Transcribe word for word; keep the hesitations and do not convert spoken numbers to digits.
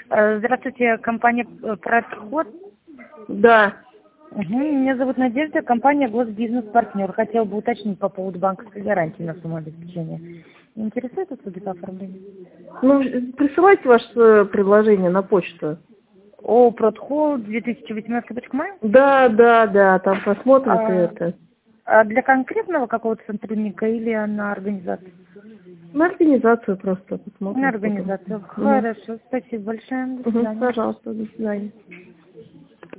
Э, Здравствуйте, компания э, «Проход». Да. Угу. Меня зовут Надежда, компания «Госбизнес-партнер». Хотела бы уточнить по поводу банковской гарантии на сумму обеспечения. Интересует услуги по оформлению? Ну, присылайте ваше предложение на почту. О, Протхол две тысячи восемнадцатый точка май? Да, да, да, там посмотрят А, это. а для конкретного какого-то сотрудника или на организацию? На организацию просто посмотрим. На организацию. Угу. Хорошо, спасибо большое. До Угу, свидания. пожалуйста, до свидания.